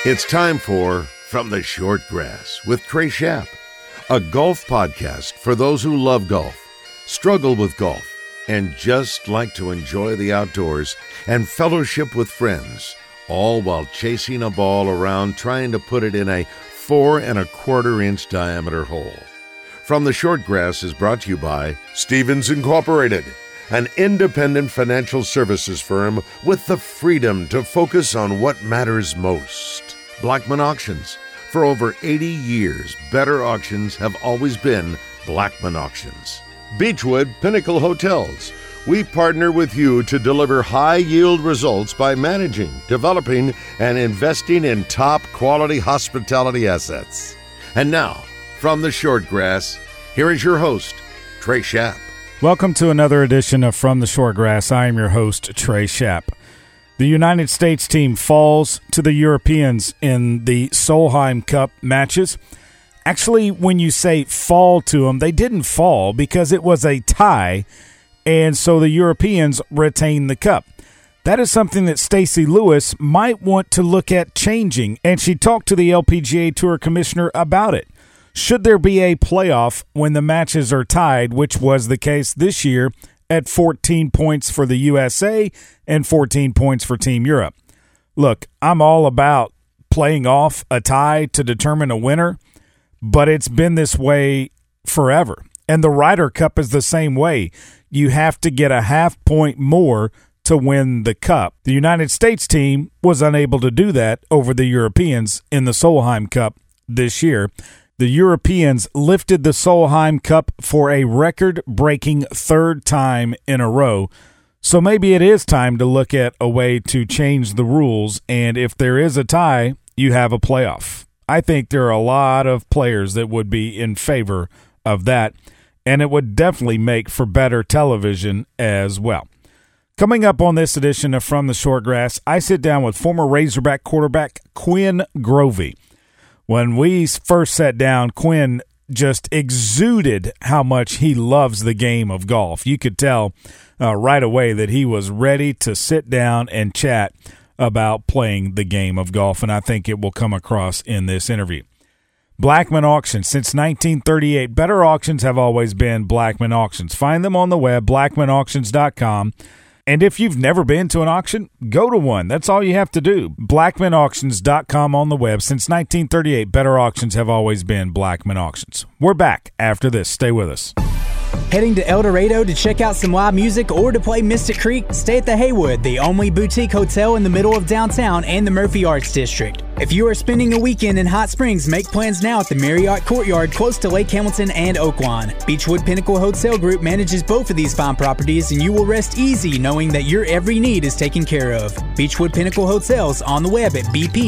It's time for From the Short Grass with Trey Schapp, a golf podcast for those who love golf, struggle with golf, and just like to enjoy the outdoors and fellowship with friends, all while chasing a ball around trying to put it in a 4 1/4-inch diameter hole. From the Short Grass is brought to you by Stephens Incorporated, an independent financial services firm with the freedom to focus on what matters most. Blackman Auctions. For over 80 years, better auctions have always been Blackman Auctions. Beechwood Pinnacle Hotels. We partner with you to deliver high-yield results by managing, developing, and investing in top-quality hospitality assets. And now, from the Short Grass, here is your host, Trey Schapp. Welcome to another edition of From the Short Grass. I am your host, Trey Schapp. The United States team falls to the Europeans in the Solheim Cup matches. Actually, when you say fall to them, they didn't fall because it was a tie, and so the Europeans retain the cup. That is something that Stacy Lewis might want to look at changing, and she talked to the LPGA Tour Commissioner about it. Should there be a playoff when the matches are tied, which was the case this year at 14 points for the USA and 14 points for Team Europe? Look, I'm all about playing off a tie to determine a winner, but it's been this way forever. And the Ryder Cup is the same way. You have to get a half point more to win the cup. The United States team was unable to do that over the Europeans in the Solheim Cup this year. The Europeans lifted the Solheim Cup for a record-breaking third time in a row. So maybe it is time to look at a way to change the rules, and if there is a tie, you have a playoff. I think there are a lot of players that would be in favor of that, and it would definitely make for better television as well. Coming up on this edition of From the Short Grass, I sit down with former Razorback quarterback Quinn Grovey. When we first sat down, Quinn just exuded how much he loves the game of golf. You could tell right away that he was ready to sit down and chat about playing the game of golf, and I think it will come across in this interview. Blackman Auctions. Since 1938, better auctions have always been Blackman Auctions. Find them on the web, blackmanauctions.com. And if you've never been to an auction, go to one. That's all you have to do. BlackmanAuctions.com on the web. Since 1938, better auctions have always been Blackman Auctions. We're back after this. Stay with us. Heading to El Dorado to check out some live music or to play Mystic Creek? Stay at the Haywood, the only boutique hotel in the middle of downtown and the Murphy Arts District. If you are spending a weekend in Hot Springs, make plans now at the Marriott Courtyard close to Lake Hamilton and Oaklawn. Beechwood Pinnacle Hotel Group manages both of these fine properties, and you will rest easy knowing that your every need is taken care of. Beechwood Pinnacle Hotels on the web at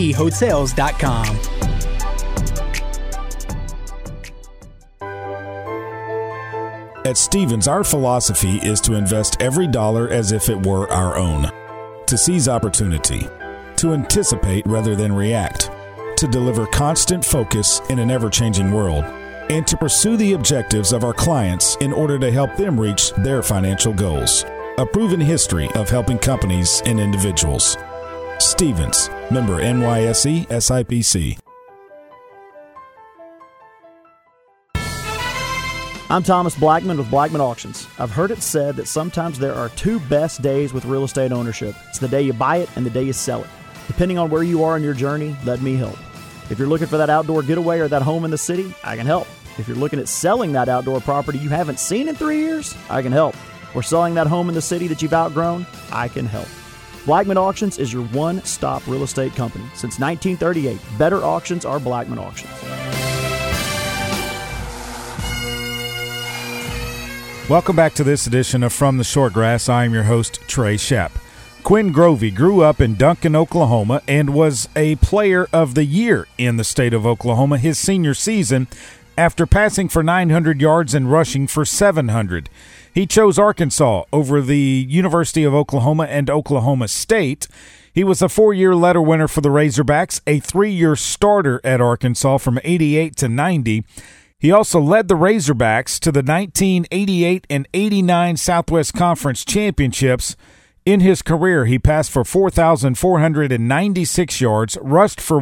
bphotels.com. At Stephens, our philosophy is to invest every dollar as if it were our own, to seize opportunity, to anticipate rather than react, to deliver constant focus in an ever-changing world, and to pursue the objectives of our clients in order to help them reach their financial goals. A proven history of helping companies and individuals. Stephens, member NYSE, SIPC. I'm Thomas Blackman with Blackman Auctions. I've heard it said that sometimes there are two best days with real estate ownership. It's the day you buy it and the day you sell it. Depending on where you are in your journey, let me help. If you're looking for that outdoor getaway or that home in the city, I can help. If you're looking at selling that outdoor property you haven't seen in 3 years, I can help. Or selling that home in the city that you've outgrown, I can help. Blackman Auctions is your one-stop real estate company. Since 1938, better auctions are Blackman Auctions. Welcome back to this edition of From the Short Grass. I am your host, Trey Schapp. Quinn Grovey grew up in Duncan, Oklahoma, and was a Player of the Year in the state of Oklahoma his senior season after passing for 900 yards and rushing for 700. He chose Arkansas over the University of Oklahoma and Oklahoma State. He was a 4-year letter winner for the Razorbacks, a 3-year starter at Arkansas from 88 to 90. He also led the Razorbacks to the 1988 and 89 Southwest Conference Championships In his career, he passed for 4,496 yards, rushed for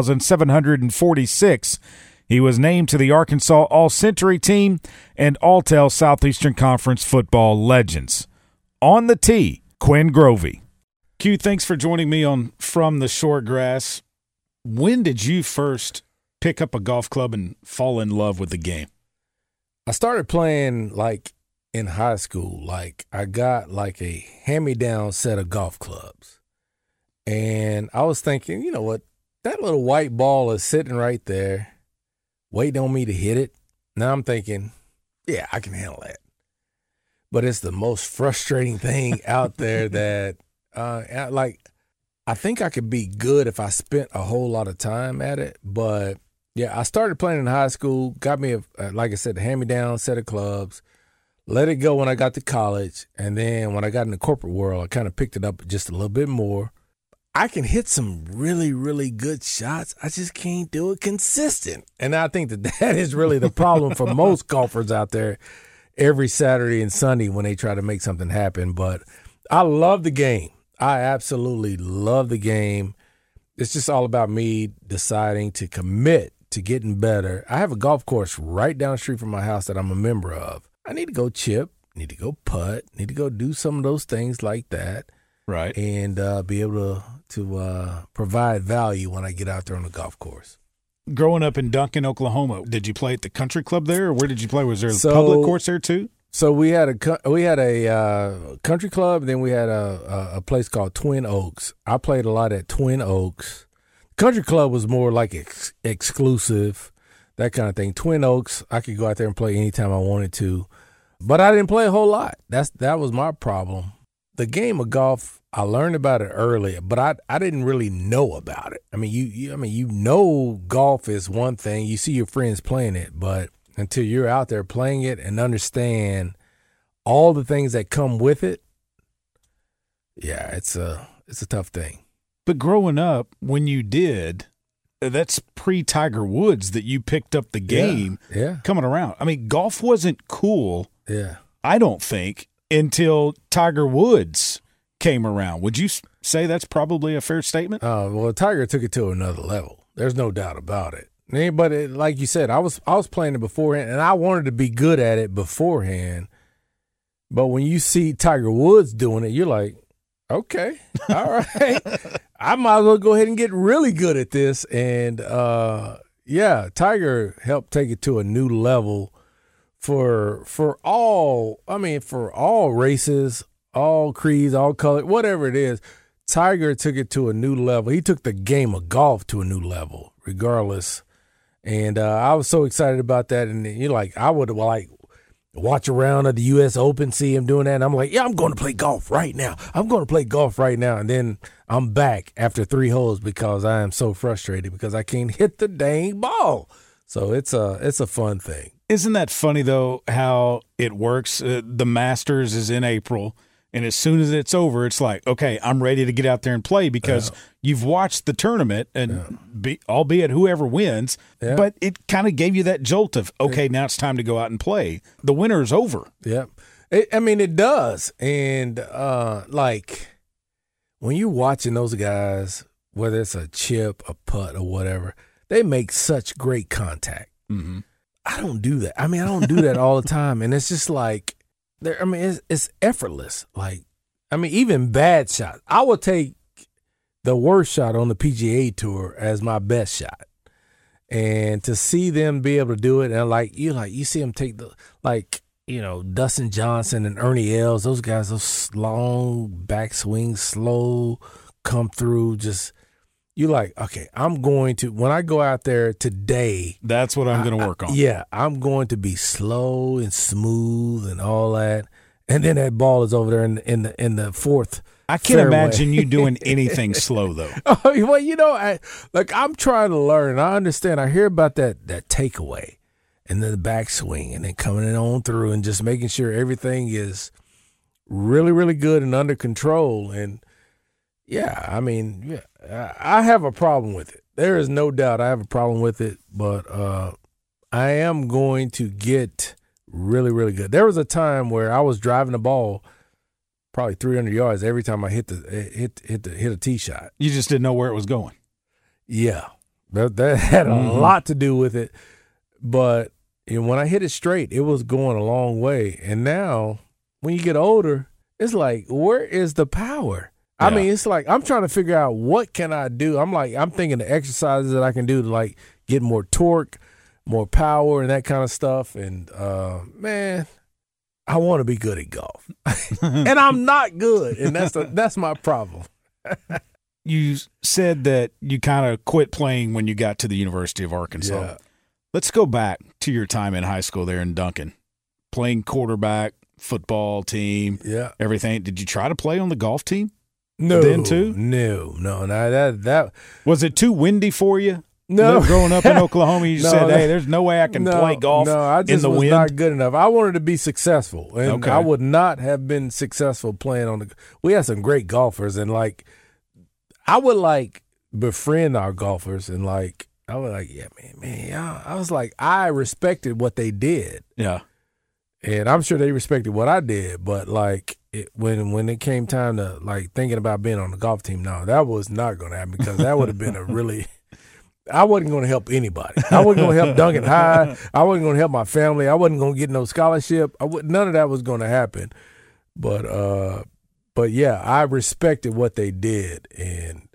1,746. He was named to the Arkansas All-Century Team and All-Tell Southeastern Conference Football Legends. On the tee, Quinn Grovey. Q, thanks for joining me on From the Short Grass. When did you first pick up a golf club and fall in love with the game? I started playing like in high school. Like I got like a hand-me-down set of golf clubs. And I was thinking, you know what? That little white ball is sitting right there waiting on me to hit it. Now I'm thinking, yeah, I can handle that. But it's the most frustrating thing out there that I think I could be good if I spent a whole lot of time at it. But yeah, I started playing in high school, got me, like I said, a hand-me-down set of clubs, let it go when I got to college. And then when I got in the corporate world, I kind of picked it up just a little bit more. I can hit some really, really good shots. I just can't do it consistent. And I think that is really the problem for most golfers out there every Saturday and Sunday when they try to make something happen. But I love the game. I absolutely love the game. It's just all about me deciding to commit to getting better. I have a golf course right down the street from my house that I'm a member of. I need to go chip, need to go putt, need to go do some of those things like that. Right. And be able to provide value when I get out there on the golf course. Growing up in Duncan, Oklahoma, did you play at the country club there, or where did you play? Was there a public course there too? So we had a country club, and then we had a place called Twin Oaks. I played a lot at Twin Oaks. Country club was more like exclusive, that kind of thing. Twin Oaks, I could go out there and play anytime I wanted to, but I didn't play a whole lot. That was my problem. The game of golf, I learned about it earlier, but I didn't really know about it. I mean, you know, golf is one thing. You see your friends playing it, but until you're out there playing it and understand all the things that come with it, yeah, it's a tough thing. But growing up, when you did, that's pre-Tiger Woods that you picked up the game coming around. I mean, golf wasn't cool, I don't think, until Tiger Woods came around. Would you say that's probably a fair statement? Well, Tiger took it to another level. There's no doubt about it. But like you said, I was playing it beforehand, and I wanted to be good at it beforehand. But when you see Tiger Woods doing it, you're like, okay, all right. I might as well go ahead and get really good at this. And, Tiger helped take it to a new level for all races, all creeds, all colors, whatever it is. Tiger took it to a new level. He took the game of golf to a new level, regardless. And I was so excited about that. And you're like, I would watch around at the U.S. Open, see him doing that. And I'm like, yeah, I'm going to play golf right now. And then I'm back after 3 holes because I am so frustrated because I can't hit the dang ball. So it's a fun thing. Isn't that funny, though, how it works? The Masters is in April, and as soon as it's over, it's like, okay, I'm ready to get out there and play because you've watched the tournament, and albeit whoever wins, but it kind of gave you that jolt of, okay, now it's time to go out and play. The winter is over. Yeah. It does. And, when you're watching those guys, whether it's a chip, a putt, or whatever, they make such great contact. Mm-hmm. I don't do that. I don't do that all the time. And it's just like, it's effortless. Even bad shots. I will take the worst shot on the PGA Tour as my best shot. And to see them be able to do it, and you see them take Dustin Johnson and Ernie Els, those guys, those long backswings, slow, come through, just – you're like, okay, I'm going to, when I go out there today. That's what I'm going to work on. Yeah, I'm going to be slow and smooth and all that. And then that ball is over there in the fourth. I can't imagine you doing anything slow, though. Well, I'm trying to learn. I understand. I hear about that takeaway and then the backswing and then coming on through and just making sure everything is really, really good and under control. And, I have a problem with it. There is no doubt I have a problem with it, but I am going to get really, really good. There was a time where I was driving the ball probably 300 yards every time I hit a tee shot. You just didn't know where it was going. Yeah, that had a lot to do with it. But when I hit it straight, it was going a long way. And now, when you get older, it's like, where is the power? I mean, it's like I'm trying to figure out what can I do. I'm thinking the exercises that I can do to like get more torque, more power, and that kind of stuff. And man, I want to be good at golf, and I'm not good, and that's my problem. You said that you kind of quit playing when you got to the University of Arkansas. Yeah. Let's go back to your time in high school there in Duncan, playing quarterback, football team, everything. Did you try to play on the golf team? No, then too? No. That was it too windy for you? No, growing up in Oklahoma, you said, "Hey, there's no way I can play golf." No, I just in the was wind. not good enough. I wanted to be successful, and I would not have been successful playing on the. We had some great golfers, and like, I would like befriend our golfers, and like, I was like, yeah, man. I was like, I respected what they did. Yeah. And I'm sure they respected what I did, but like when it came time to like thinking about being on the golf team, no, that was not going to happen because that would have been I wasn't going to help anybody. I wasn't going to help Duncan High. I wasn't going to help my family. I wasn't going to get no scholarship. None of that was going to happen. But yeah, I respected what they did, and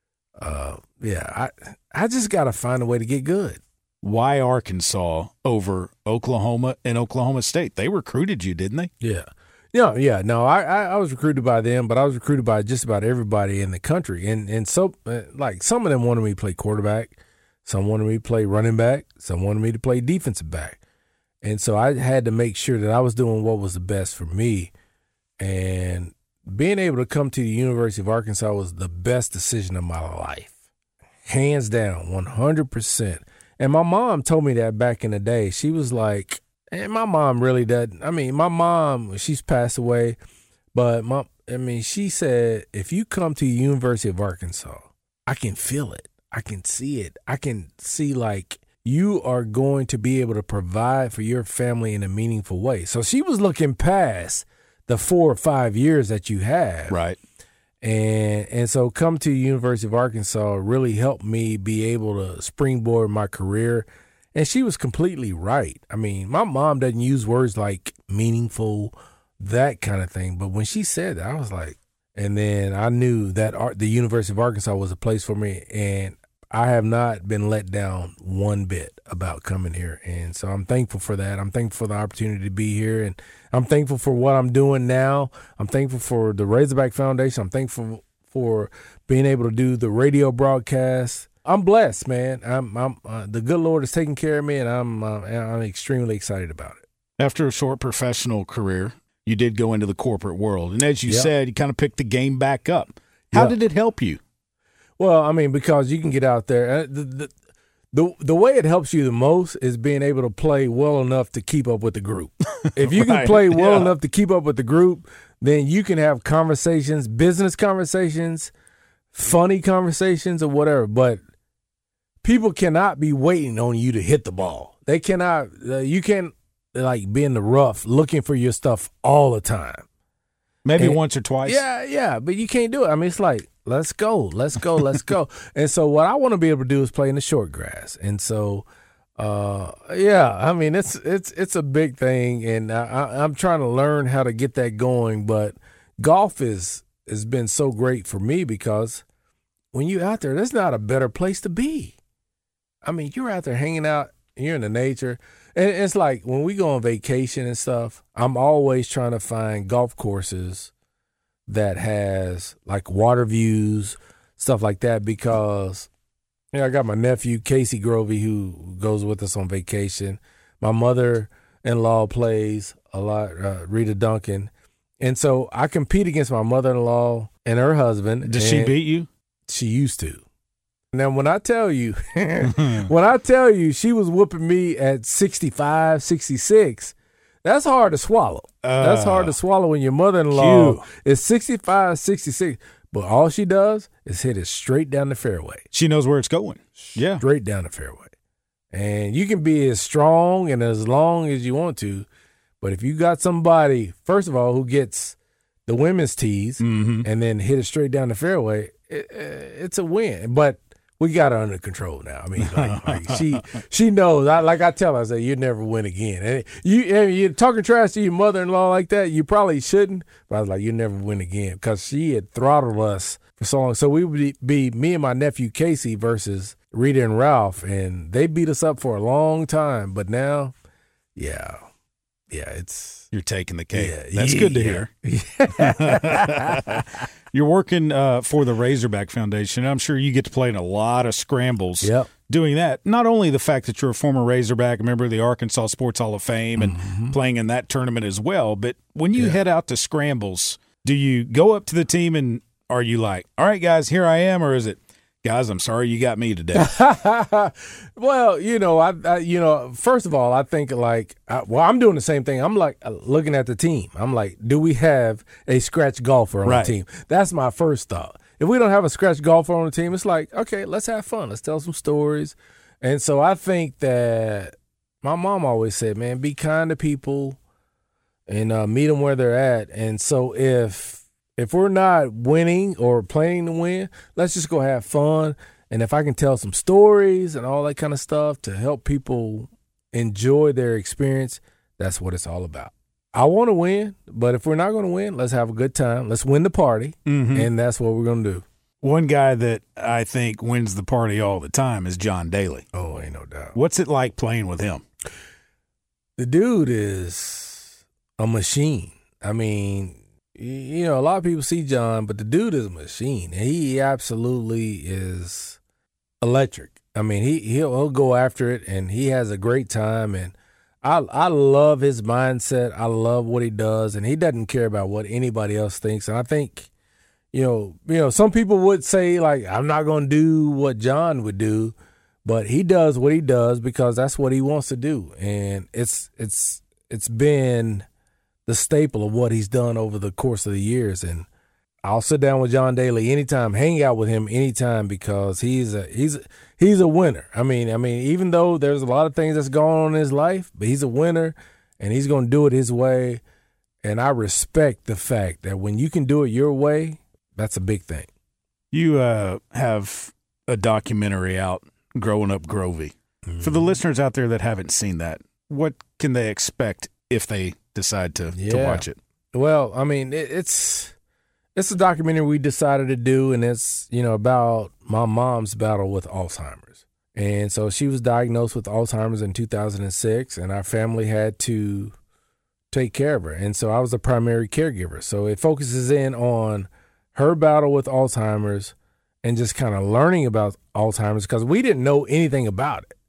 I just got to find a way to get good. Why Arkansas over Oklahoma and Oklahoma State? They recruited you, didn't they? Yeah. No, I was recruited by them, but I was recruited by just about everybody in the country. And so, like, some of them wanted me to play quarterback. Some wanted me to play running back. Some wanted me to play defensive back. And so I had to make sure that I was doing what was the best for me. And being able to come to the University of Arkansas was the best decision of my life. Hands down, 100%. And my mom told me that back in the day. She was like, and my mom really doesn't. I mean, my mom, she's passed away, but she said, if you come to the University of Arkansas, I can feel it. I can see it. I can see like you are going to be able to provide for your family in a meaningful way. So she was looking past the 4 or 5 years that you have. Right. And so come to the University of Arkansas really helped me be able to springboard my career. And she was completely right. I mean, my mom doesn't use words like meaningful, that kind of thing. But when she said that, I was like, and then I knew that the University of Arkansas was a place for me. And I have not been let down one bit about coming here. And so I'm thankful for that. I'm thankful for the opportunity to be here. And I'm thankful for what I'm doing now. I'm thankful for the Razorback Foundation. I'm thankful for being able to do the radio broadcast. I'm blessed, man. I'm the good Lord is taking care of me, and I'm extremely excited about it. After a short professional career, you did go into the corporate world. And as you said, you kind of picked the game back up. How did it help you? Well, I mean, because you can get out there. The way it helps you the most is being able to play well enough to keep up with the group. If you can play well enough to keep up with the group, then you can have conversations, business conversations, funny conversations, or whatever. But people cannot be waiting on you to hit the ball. They cannot. You can't like be in the rough looking for your stuff all the time. Maybe once or twice. Yeah, but you can't do it. I mean, it's like, let's go. And so what I want to be able to do is play in the short grass. And so, I mean, it's a big thing, and I'm trying to learn how to get that going. But golf has been so great for me because when you're out there, there's not a better place to be. I mean, you're out there hanging out, you're in the nature. And it's like when we go on vacation and stuff, I'm always trying to find golf courses that has like water views, stuff like that, because I got my nephew, Casey Grovey, who goes with us on vacation. My mother-in-law plays a lot, Rita Duncan. And so I compete against my mother-in-law and her husband. Does she beat you? She used to. Now, when I tell you, she was whooping me at 65, 66, that's hard to swallow. That's hard to swallow when your mother-in-law is 65, 66, but all she does is hit it straight down the fairway. She knows where it's going. Yeah. Straight down the fairway. And you can be as strong and as long as you want to, but if you got somebody, first of all, who gets the women's tees and then hit it straight down the fairway, it's a win. But we got her under control now. I mean, like she knows. I tell her, I say, you never win again. And you're talking trash to your mother-in-law like that, you probably shouldn't. But I was like, you never win again, because she had throttled us for so long. So we would be me and my nephew Casey versus Rita and Ralph, and they beat us up for a long time. But now, yeah, it's you're taking the cake. Yeah, that's good to hear. You're working for the Razorback Foundation. I'm sure you get to play in a lot of scrambles. Yep. Doing that, not only the fact that you're a former Razorback, a member of the Arkansas Sports Hall of Fame, and playing in that tournament as well, but when you head out to scrambles, do you go up to the team and are you like, all right, guys, here I am, or is it, guys, I'm sorry you got me today? Well, I first of all, I think like, I'm doing the same thing. I'm like looking at the team. I'm like, do we have a scratch golfer on the team? That's my first thought. If we don't have a scratch golfer on the team, it's like, okay, let's have fun. Let's tell some stories. And so I think that my mom always said, man, be kind to people and meet them where they're at. And so if we're not winning or playing to win, let's just go have fun. And if I can tell some stories and all that kind of stuff to help people enjoy their experience, that's what it's all about. I want to win, but if we're not going to win, let's have a good time. Let's win the party, and that's what we're going to do. One guy that I think wins the party all the time is John Daly. Oh, ain't no doubt. What's it like playing with him? The dude is a machine. I mean, a lot of people see John, but the dude is a machine. He absolutely is electric. I mean, he'll go after it, and he has a great time, and I love his mindset. I love what he does, and he doesn't care about what anybody else thinks. And I think, some people would say, like, I'm not going to do what John would do, but he does what he does because that's what he wants to do. And it's been the staple of what he's done over the course of the years. And I'll sit down with John Daly anytime, hang out with him anytime, because he's a winner. I mean, even though there's a lot of things that's going on in his life, but he's a winner, and he's going to do it his way. And I respect the fact that when you can do it your way, that's a big thing. You have a documentary out, Growing Up Grovey. For the listeners out there that haven't seen that, what can they expect if they decide to watch it? Well, I mean, it's a documentary we decided to do, and it's, about my mom's battle with Alzheimer's. And so she was diagnosed with Alzheimer's in 2006, and our family had to take care of her. And so I was the primary caregiver. So it focuses in on her battle with Alzheimer's and just kind of learning about Alzheimer's, because we didn't know anything about it.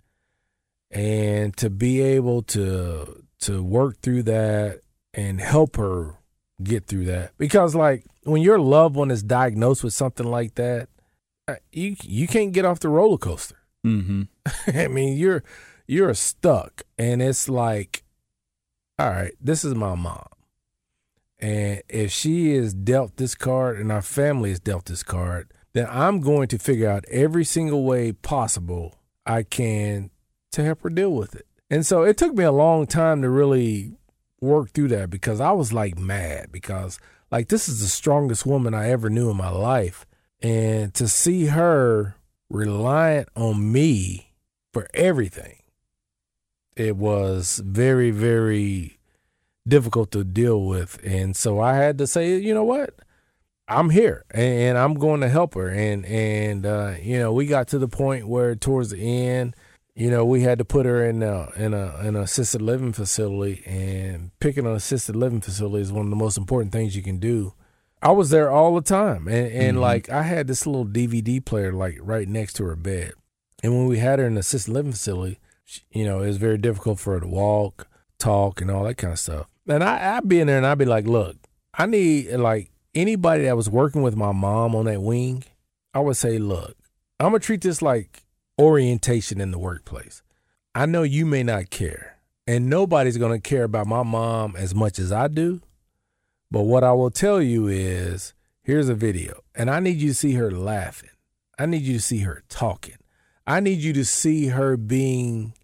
And to be able to work through that and help her get through that, because like when your loved one is diagnosed with something like that, you can't get off the roller coaster. I mean, you're stuck, and it's like, all right, this is my mom, and if she is dealt this card and our family is dealt this card, then I'm going to figure out every single way possible I can to help her deal with it. And so it took me a long time to really work through that, because I was like mad, because like this is the strongest woman I ever knew in my life. And to see her reliant on me for everything, it was very, very difficult to deal with. And so I had to say, you know what? I'm here and I'm going to help her. And we got to the point where towards the end, we had to put her in an assisted living facility, and picking an assisted living facility is one of the most important things you can do. I was there all the time, and like I had this little DVD player like right next to her bed. And when we had her in the assisted living facility, it was very difficult for her to walk, talk, and all that kind of stuff. And I'd be in there and I'd be like, look, I need, like, anybody that was working with my mom on that wing, I would say, look, I'm going to treat this like orientation in the workplace. I know you may not care, and nobody's going to care about my mom as much as I do. But what I will tell you is, here's a video, and I need you to see her laughing. I need you to see her talking. I need you to see her being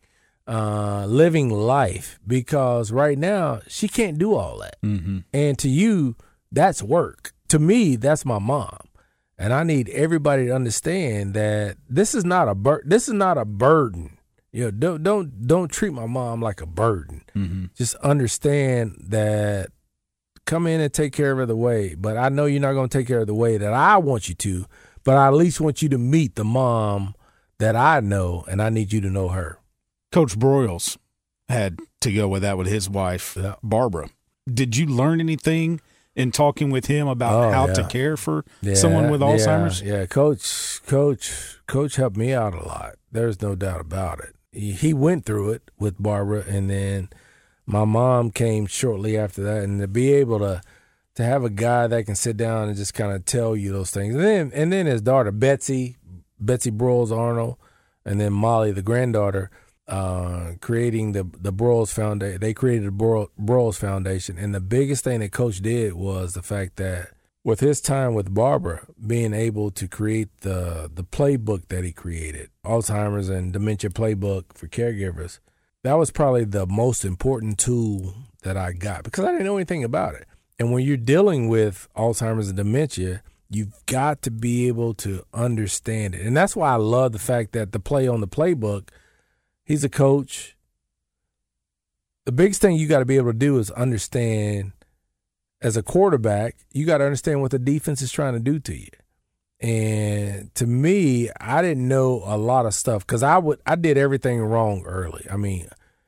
living life, because right now she can't do all that. And to you, that's work. To me, that's my mom. And I need everybody to understand that this is not a burden. You know, don't treat my mom like a burden. Mm-hmm. Just understand that come in and take care of her the way. But I know you're not going to take care of the way that I want you to, but I at least want you to meet the mom that I know, and I need you to know her. Coach Broyles had to go with that with his wife, Barbara. Did you learn anything in talking with him about how to care for someone with Alzheimer's? Yeah, Coach helped me out a lot. There's no doubt about it. He went through it with Barbara, and then my mom came shortly after that. And to be able to have a guy that can sit down and just kind of tell you those things, and then his daughter Betsy Broyles Arnold, and then Molly, the granddaughter, creating the Broyles Foundation. They created the Broyles Foundation, and the biggest thing that Coach did was the fact that with his time with Barbara, being able to create the playbook that he created, Alzheimer's and Dementia Playbook for Caregivers, that was probably the most important tool that I got because I didn't know anything about it. And when you're dealing with Alzheimer's and dementia, you've got to be able to understand it. And that's why I love the fact that the play on the playbook, he's a coach. The biggest thing you got to be able to do is understand, as a quarterback, you got to understand what the defense is trying to do to you. And to me, I didn't know a lot of stuff because I did everything wrong early. I mean,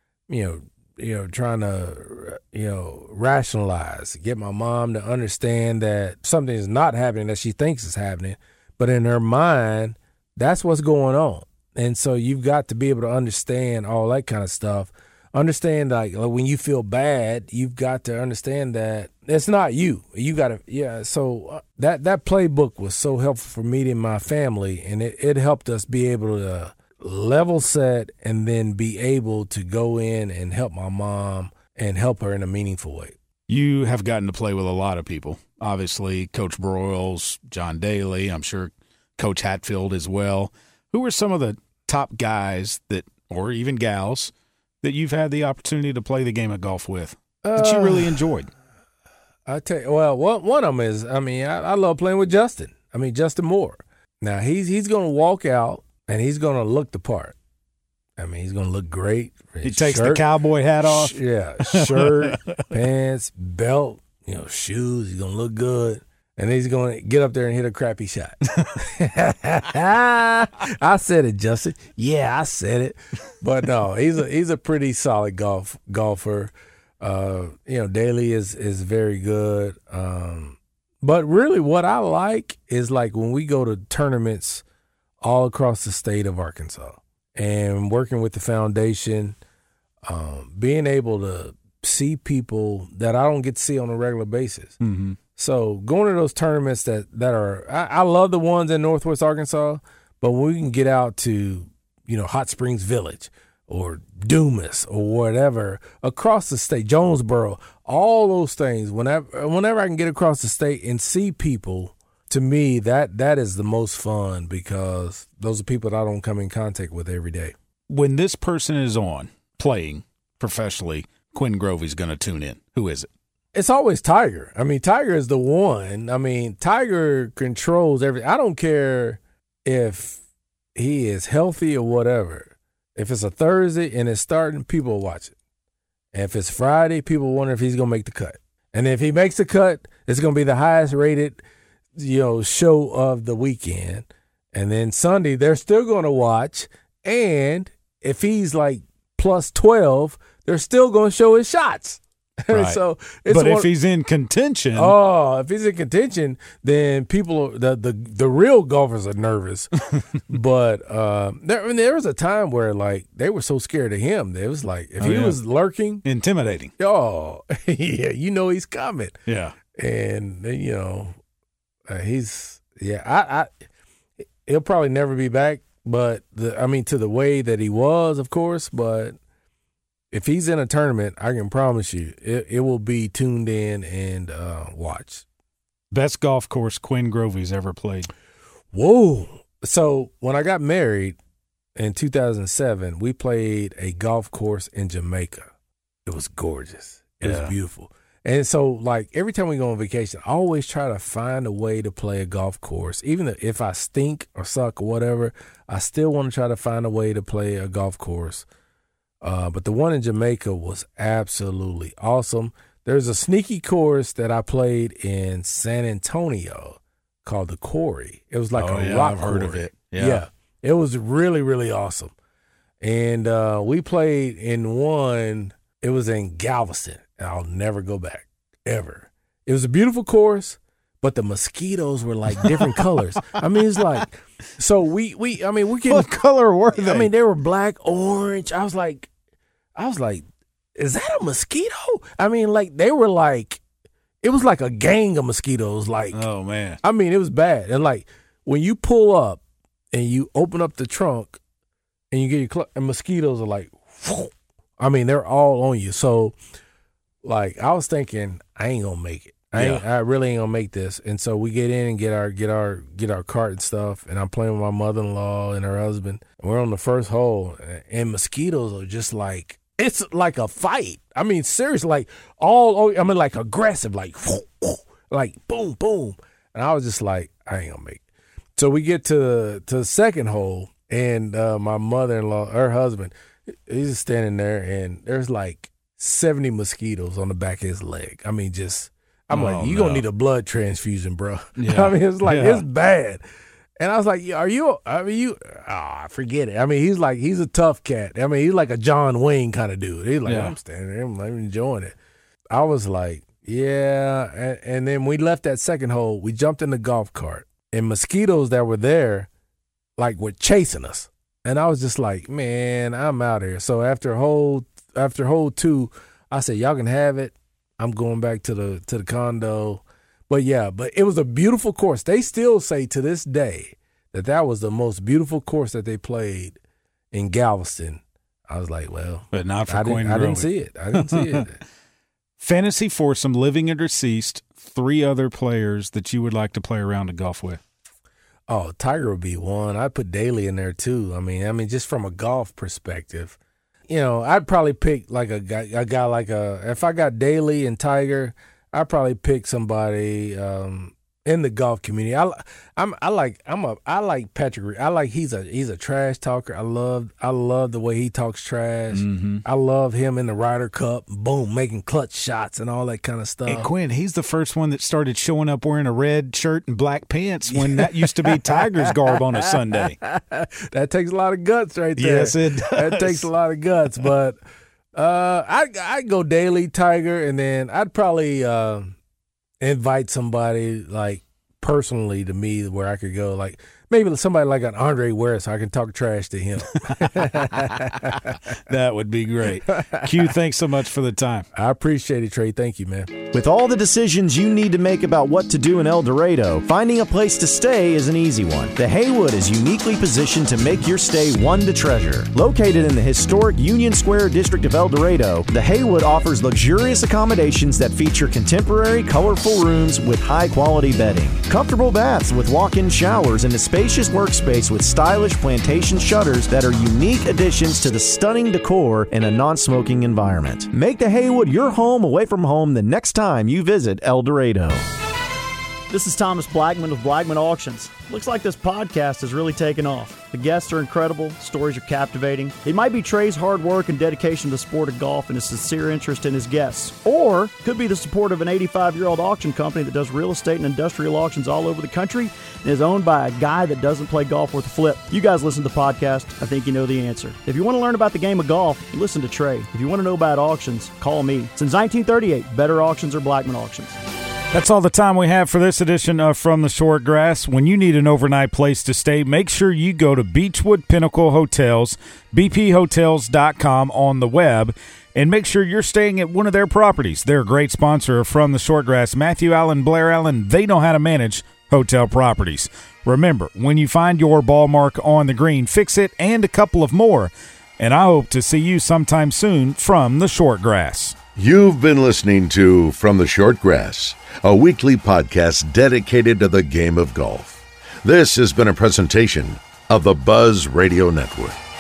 trying to, rationalize, get my mom to understand that something is not happening that she thinks is happening, but in her mind, that's what's going on. And so you've got to be able to understand all that kind of stuff. Understand, like when you feel bad, you've got to understand that it's not you. You got to, So that playbook was so helpful for me and my family, and it helped us be able to level set and then be able to go in and help my mom and help her in a meaningful way. You have gotten to play with a lot of people. Obviously, Coach Broyles, John Daly, I'm sure Coach Hatfield as well. Who are some of the top guys that, or even gals, that you've had the opportunity to play the game of golf with that you really enjoyed? I tell you, well, one of them is, I love playing with Justin. Justin Moore. Now, he's going to walk out and he's going to look the part. He's going to look great. He takes the cowboy hat off. Shirt, pants, belt, shoes. He's going to look good. And he's going to get up there and hit a crappy shot. I said it, Justin. Yeah, I said it. But no, he's a pretty solid golfer. Daly is very good. But really what I like is like when we go to tournaments all across the state of Arkansas and working with the foundation, being able to see people that I don't get to see on a regular basis. Mm-hmm. So going to those tournaments that are, I love the ones in Northwest Arkansas, but when we can get out to, Hot Springs Village or Dumas or whatever, across the state, Jonesboro, all those things, whenever I can get across the state and see people, to me, that is the most fun because those are people that I don't come in contact with every day. When this person is on playing professionally, Quinn Grovey's going to tune in. Who is it? It's always Tiger. Tiger is the one. Tiger controls everything. I don't care if he is healthy or whatever. If it's a Thursday and it's starting, people will watch it. And if it's Friday, people wonder if he's going to make the cut. And if he makes the cut, it's going to be the highest rated, show of the weekend. And then Sunday, they're still going to watch. And if he's like plus 12, they're still going to show his shots. Right. So if he's in contention, then people, the real golfers are nervous. But there was a time where like they were so scared of him. It was like if he was lurking, intimidating. Oh, yeah, he's coming. Yeah, and he'll probably never be back. But to the way that he was, of course, but. If he's in a tournament, I can promise you it will be tuned in and watched. Best golf course Quinn Grovey's ever played. Whoa. So when I got married in 2007, we played a golf course in Jamaica. It was gorgeous. It was beautiful. And so, like, every time we go on vacation, I always try to find a way to play a golf course. Even if I stink or suck or whatever, I still want to try to find a way to play a golf course. But the one in Jamaica was absolutely awesome. There's a sneaky course that I played in San Antonio called the Quarry. It was like a rock I've heard of quarry. it. Yeah. It was really, really awesome. And we played in one. It was in Galveston. And I'll never go back, ever. It was a beautiful course, but the mosquitoes were like different colors. I mean, it's like, so we're getting. What color were they? I mean, they were black, orange. I was like, is that a mosquito? I mean, like, they were like, it was like a gang of mosquitoes. Like, oh, man. I mean, it was bad. And like, when you pull up and you open up the trunk and you get your and mosquitoes are like, whoa. I mean, they're all on you. So, like, I was thinking, I ain't gonna make it. I really ain't gonna make this. And so we get in and get our cart and stuff. And I'm playing with my mother-in-law and her husband. And we're on the first hole, and mosquitoes are just like, it's like a fight. I mean, seriously, like like aggressive, like boom, boom. And I was just like, I ain't gonna make it. So we get to the second hole, and my mother-in-law, her husband, he's just standing there, and there's like 70 mosquitoes on the back of his leg. I mean, I'm like, you're going to need a blood transfusion, bro. Yeah. I mean, it's like, it's bad. And I was like, forget it. I mean, he's a tough cat. I mean, he's like a John Wayne kind of dude. He's like, I'm standing there, I'm enjoying it. I was like, yeah. And then we left that second hole. We jumped in the golf cart, and mosquitoes that were there, like, were chasing us. And I was just like, man, I'm out here. So after hole 2, I said, y'all can have it. I'm going back to the condo. But it was a beautiful course. They still say to this day that was the most beautiful course that they played in Galveston. I was like, well, but not for I didn't see it. Fantasy foursome, living or deceased, 3 other players that you would like to play around a golf with. Oh, Tiger would be one. I'd put Daly in there too. I mean, just from a golf perspective, I'd probably pick like a guy like if I got Daly and Tiger, I'd probably pick somebody in the golf community. I like Patrick. He's a trash talker. I love the way he talks trash. Mm-hmm. I love him in the Ryder Cup, boom, making clutch shots and all that kind of stuff. And Quinn, he's the first one that started showing up wearing a red shirt and black pants when that used to be Tiger's garb on a Sunday. That takes a lot of guts right there. Yes, it does. That takes a lot of guts, but I'd go Daly, Tiger, and then I'd probably invite somebody like personally to me where I could go, like maybe somebody like an Andre Ware, so I can talk trash to him. That would be great. Q, thanks so much for the time. I appreciate it, Trey. Thank you, man. With all the decisions you need to make about what to do in El Dorado, finding a place to stay is an easy one. The Haywood is uniquely positioned to make your stay one to treasure. Located in the historic Union Square district of El Dorado, the Haywood offers luxurious accommodations that feature contemporary, colorful rooms with high-quality bedding, comfortable baths with walk-in showers, and a spacious workspace with stylish plantation shutters that are unique additions to the stunning decor in a non-smoking environment. Make the Haywood your home away from home the next time you visit El Dorado. This is Thomas Blackman with Blackman Auctions. Looks like this podcast has really taken off. The guests are incredible, stories are captivating. It might be Trey's hard work and dedication to the sport of golf and his sincere interest in his guests. Or could be the support of an 85-year-old auction company that does real estate and industrial auctions all over the country and is owned by a guy that doesn't play golf worth a flip. You guys listen to the podcast. I think you know the answer. If you want to learn about the game of golf, listen to Trey. If you want to know about auctions, call me. Since 1938, Better Auctions or Blackman Auctions. That's all the time we have for this edition of From the Short Grass. When you need an overnight place to stay, make sure you go to Beechwood Pinnacle Hotels, bphotels.com on the web, and make sure you're staying at one of their properties. They're a great sponsor of From the Short Grass. Matthew Allen, Blair Allen, they know how to manage hotel properties. Remember, when you find your ball mark on the green, fix it and a couple of more. And I hope to see you sometime soon from the Short Grass. You've been listening to From the Short Grass, a weekly podcast dedicated to the game of golf. This has been a presentation of the Buzz Radio Network.